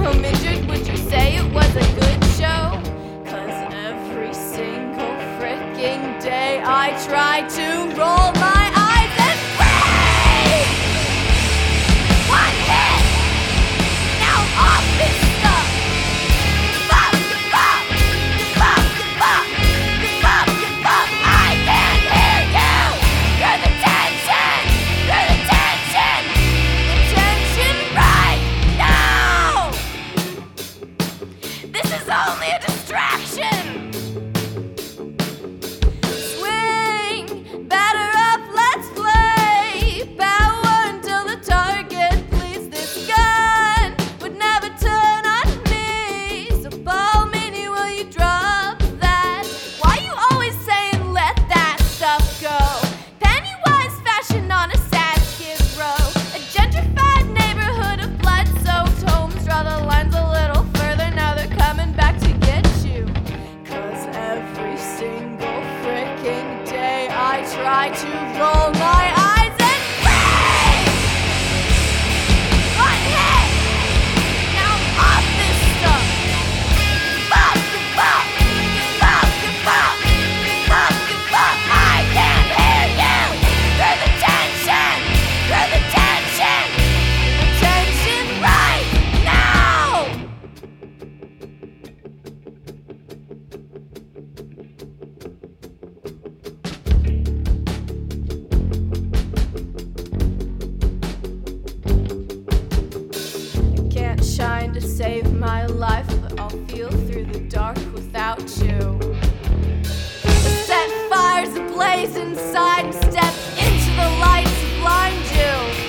home injured, would you say it was a good show? 'Cause every single freaking day I try to roll my eyes and breathe. One hit, now I'm off this stuff. Give up, give up, give up, give up, give up, give up. I can't hear you. You're the tension, you're the tension, the tension right now. This is only a distraction. Swing, batter up, let's play. Power until the target bleeds. This gun would never turn on me. So Paul Mini, will you drop that? Why you always saying let that stuff go? Pennywise fashion on a sad skid row. A gentrified neighborhood of blood-soaked homes. Draw the lines a little further, now they're coming back to get you. 'Cause every single freaking day I try to roll my eyes and breathe. One hit, now I'm off this stuff. Give up, give up, give up, give up, give up, give up. I can't hear you. You're the tension, you're the tension, the tension right now. I can't shine to save my life, but I'll feel through the dark without you. Set fires ablaze inside and step into the light to blind you.